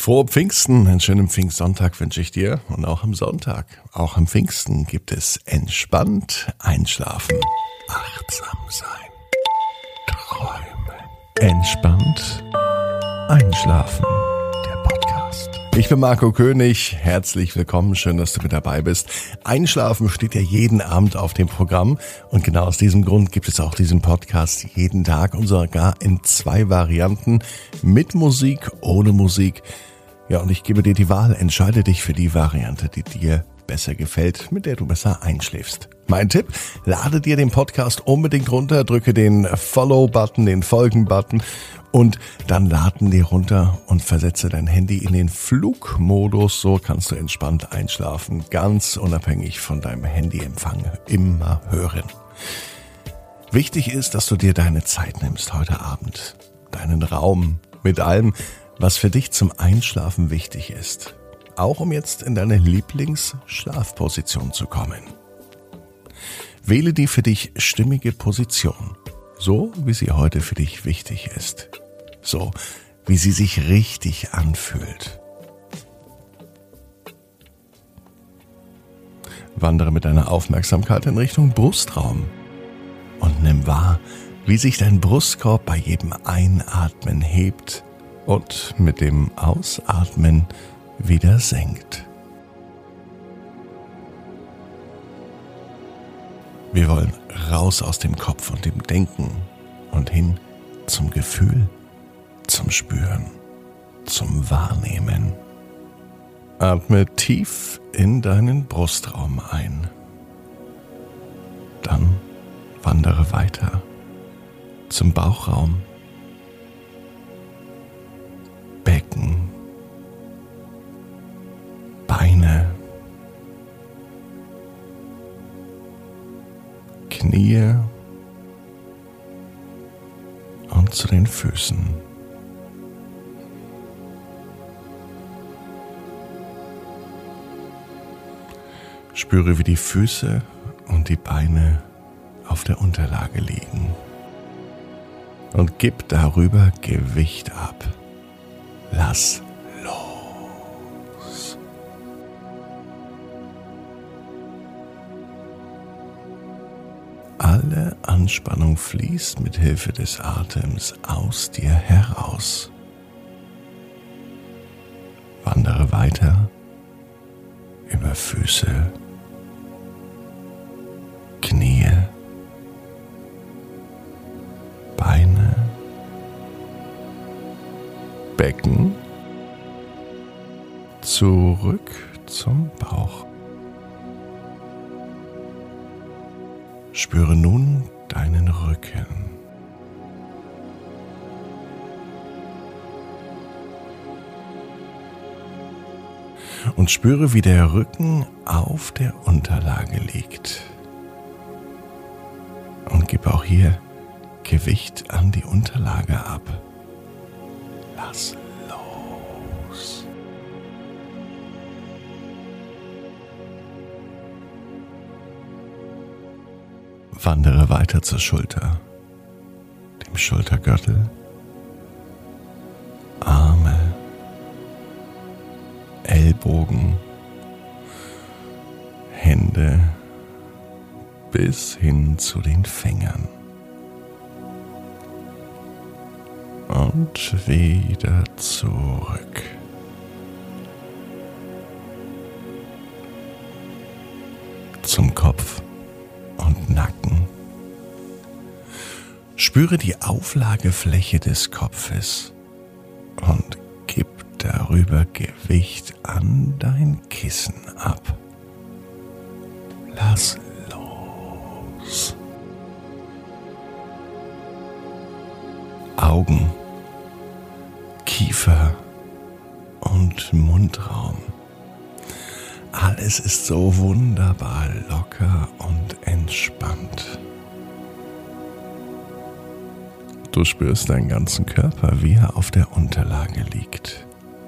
Frohe Pfingsten, einen schönen Pfingstsonntag wünsche ich dir und auch am Sonntag. Auch am Pfingsten gibt es entspannt einschlafen, achtsam sein, träumen. Entspannt einschlafen, der Podcast. Ich bin Marco König, herzlich willkommen, schön, dass du mit dabei bist. Einschlafen steht ja jeden Abend auf dem Programm und genau aus diesem Grund gibt es auch diesen Podcast jeden Tag und sogar in 2 Varianten, mit Musik, ohne Musik. Ja, und ich gebe dir die Wahl, entscheide dich für die Variante, die dir besser gefällt, mit der du besser einschläfst. Mein Tipp, lade dir den Podcast unbedingt runter, drücke den Follow-Button, den Folgen-Button und dann laden dir runter und versetze dein Handy in den Flugmodus. So kannst du entspannt einschlafen, ganz unabhängig von deinem Handyempfang, immer hören. Wichtig ist, dass du dir deine Zeit nimmst heute Abend, deinen Raum mit allem, was für dich zum Einschlafen wichtig ist. Auch um jetzt in deine Lieblingsschlafposition zu kommen. Wähle die für dich stimmige Position, so wie sie heute für dich wichtig ist. So wie sie sich richtig anfühlt. Wandere mit deiner Aufmerksamkeit in Richtung Brustraum und nimm wahr, wie sich dein Brustkorb bei jedem Einatmen hebt und mit dem Ausatmen wieder senkt. Wir wollen raus aus dem Kopf und dem Denken und hin zum Gefühl, zum Spüren, zum Wahrnehmen. Atme tief in deinen Brustraum ein. Dann wandere weiter zum Bauchraum, Becken, Beine, Knie und zu den Füßen. Spüre, wie die Füße und die Beine auf der Unterlage liegen und gib darüber Gewicht ab. Lass los. Alle Anspannung fließt mit Hilfe des Atems aus dir heraus. Wandere weiter über Füße, Knie, Beine, Becken, zurück zum Bauch. Spüre nun deinen Rücken. Und spüre, wie der Rücken auf der Unterlage liegt. Und gib auch hier Gewicht an die Unterlage ab. Lass los. Wandere weiter zur Schulter, dem Schultergürtel, Arme, Ellbogen, Hände bis hin zu den Fingern. Und wieder zurück. Zum Kopf und Nacken. Spüre die Auflagefläche des Kopfes und gib darüber Gewicht an dein Kissen ab. Lass los. Augen, Kiefer und Mundraum. Alles ist so wunderbar locker und entspannt. Du spürst deinen ganzen Körper, wie er auf der Unterlage liegt.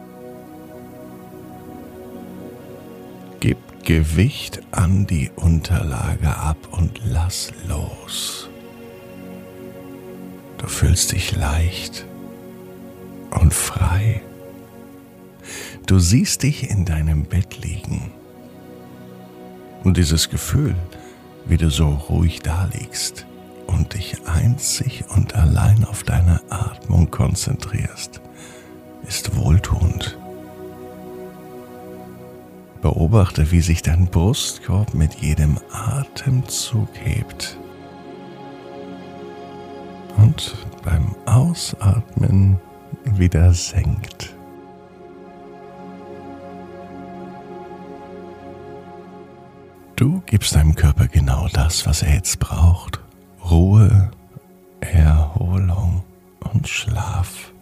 Gib Gewicht an die Unterlage ab und lass los. Du fühlst dich leicht und frei. Du siehst dich in deinem Bett liegen. Und dieses Gefühl, wie du so ruhig da liegst und dich einzig und allein auf deine Atmung konzentrierst, ist wohltuend. Beobachte, wie sich dein Brustkorb mit jedem Atemzug hebt. Und beim Ausatmen wieder senkt. Du gibst deinem Körper genau das, was er jetzt braucht. Ruhe, Erholung und Schlaf.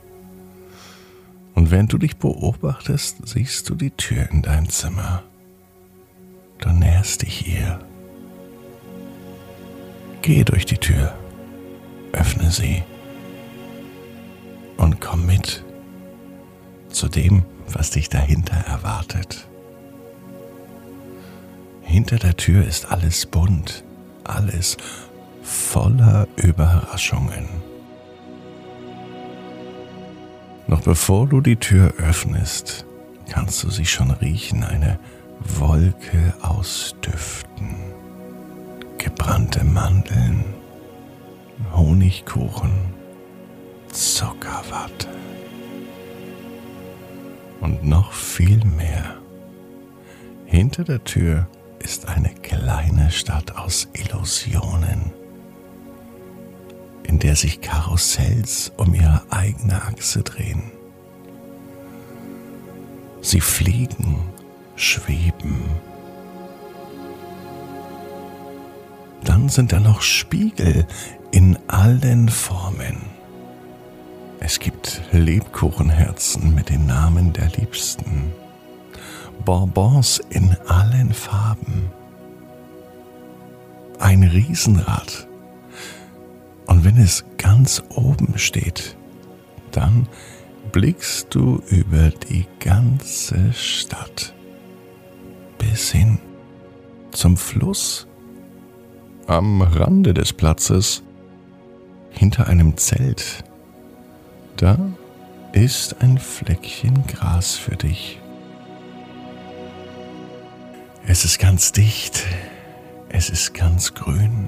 Und während du dich beobachtest, siehst du die Tür in dein Zimmer. Du näherst dich ihr. Geh durch die Tür, öffne sie und komm mit zu dem, was dich dahinter erwartet. Hinter der Tür ist alles bunt, alles voller Überraschungen. Noch bevor du die Tür öffnest, kannst du sie schon riechen, eine Wolke aus Düften. Gebrannte Mandeln, Honigkuchen, Zuckerwatte und noch viel mehr. Hinter der Tür ist eine kleine Stadt aus Illusionen, in der sich Karussells um ihre eigene Achse drehen. Sie fliegen, schweben. Dann sind da noch Spiegel in allen Formen. Es gibt Lebkuchenherzen mit den Namen der Liebsten. Bonbons in allen Farben. Ein Riesenrad. Und wenn es ganz oben steht, dann blickst du über die ganze Stadt bis hin zum Fluss. Am Rande des Platzes, hinter einem Zelt, da ist ein Fleckchen Gras für dich. Es ist ganz dicht, es ist ganz grün.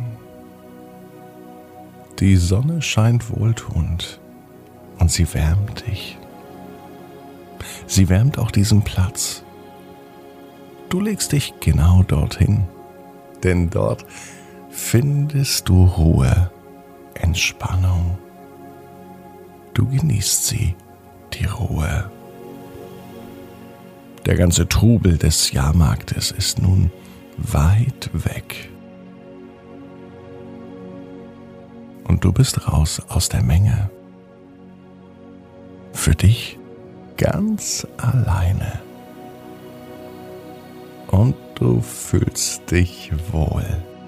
Die Sonne scheint wohltuend und sie wärmt dich. Sie wärmt auch diesen Platz. Du legst dich genau dorthin, denn dort findest du Ruhe, Entspannung. Du genießt sie, die Ruhe. Der ganze Trubel des Jahrmarktes ist nun weit weg. Und du bist raus aus der Menge. Für dich ganz alleine. Und du fühlst dich wohl.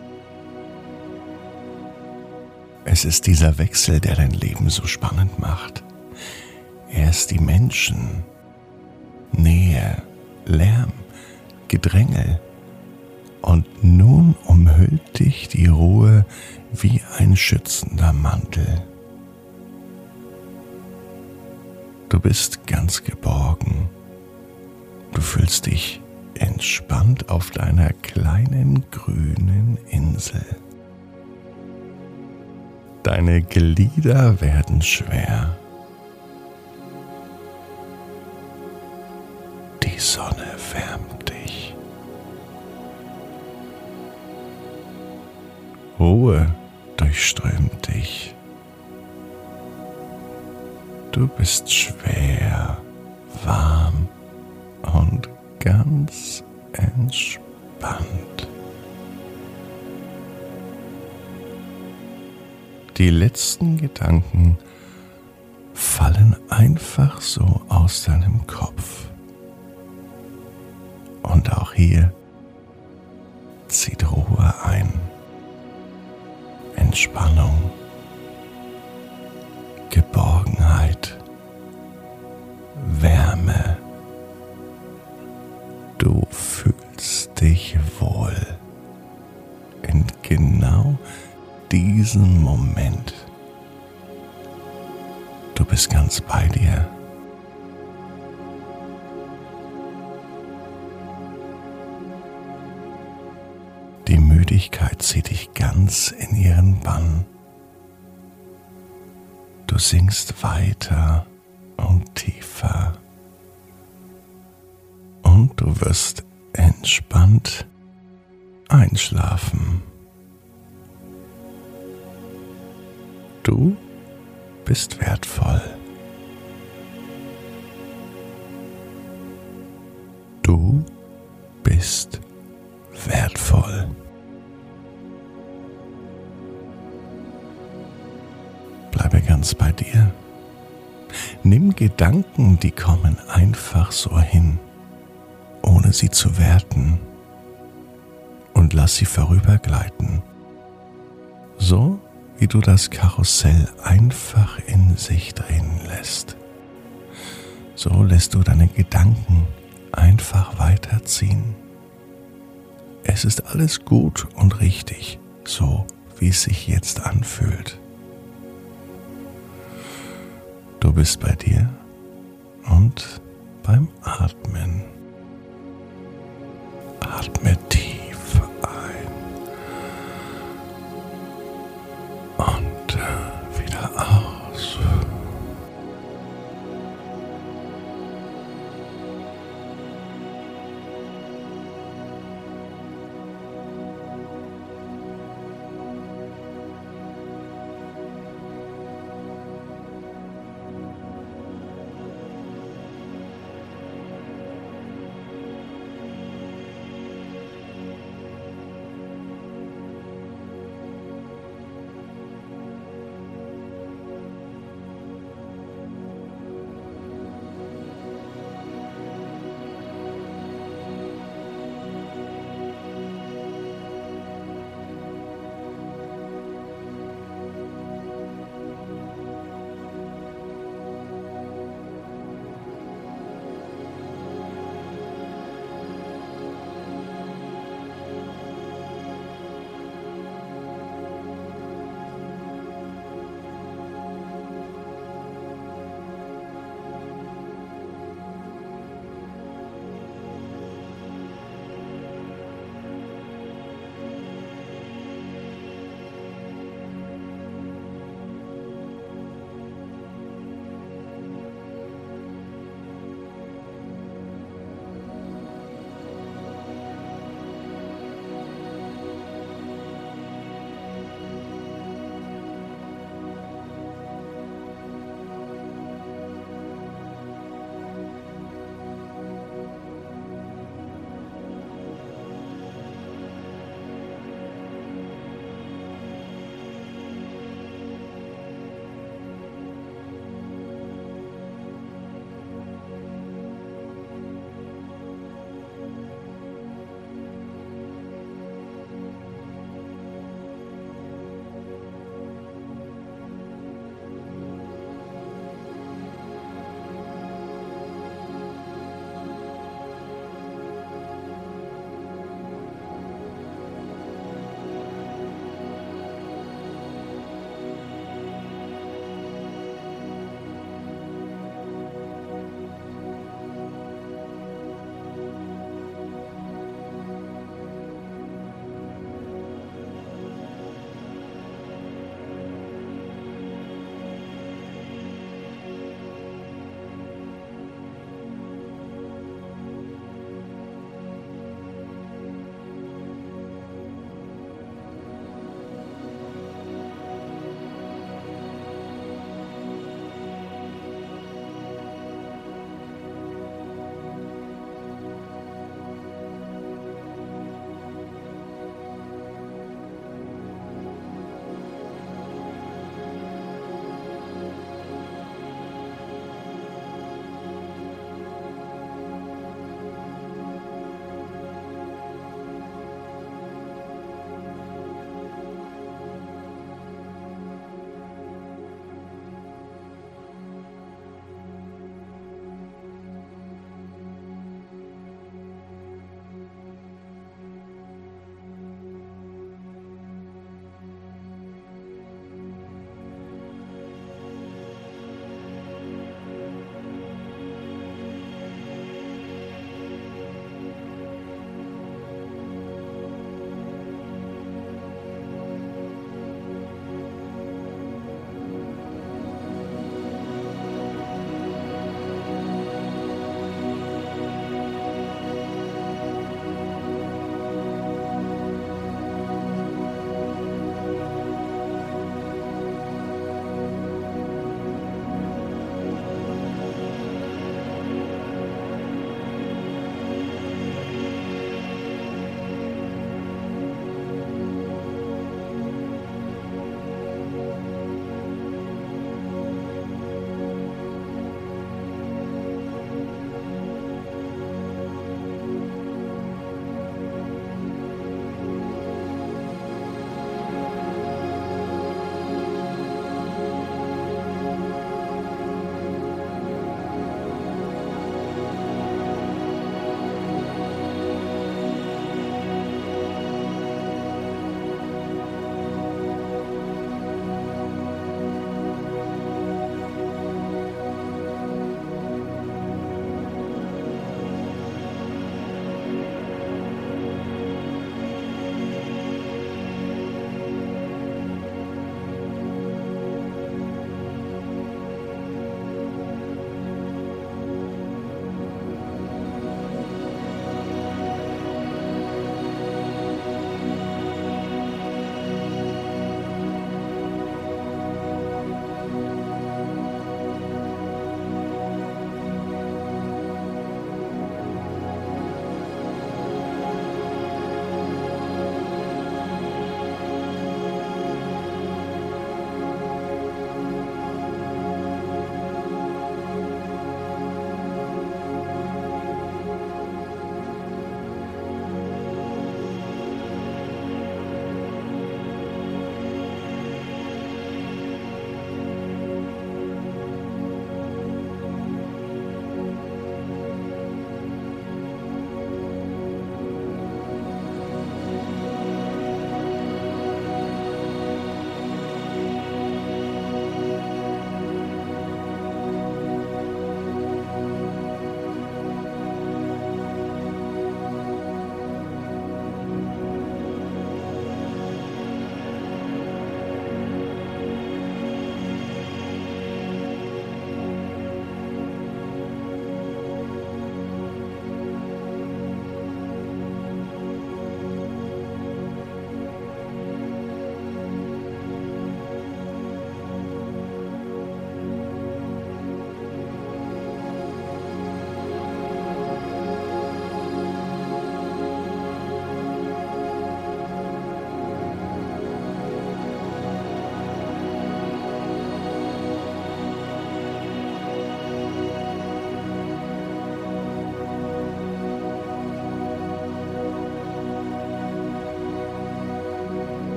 Es ist dieser Wechsel, der dein Leben so spannend macht. Erst die Menschen, Nähe, Lärm, Gedrängel. Und nun umhüllt dich die Ruhe wie ein schützender Mantel. Du bist ganz geborgen. Du fühlst dich entspannt auf deiner kleinen grünen Insel. Deine Glieder werden schwer. Die Sonne wärmt dich. Ruhe durchströmt dich. Du bist schwer, warm und ganz entspannt. Die letzten Gedanken fallen einfach so aus deinem Kopf. Und auch hier zieht Ruhe ein. Entspannung, Geborgenheit, Wärme. Du fühlst dich wohl in genau diesem Moment. Du bist ganz bei dir. Müdigkeit zieht dich ganz in ihren Bann. Du sinkst weiter und tiefer. Und du wirst entspannt einschlafen. Du bist wertvoll. Du bist wertvoll. Bleibe ganz bei dir. Nimm Gedanken, die kommen, einfach so hin, ohne sie zu werten, und lass sie vorübergleiten. So wie du das Karussell einfach in sich drehen lässt. So lässt du deine Gedanken einfach weiterziehen. Es ist alles gut und richtig, so wie es sich jetzt anfühlt. Du bist bei dir und beim Atmen. Atme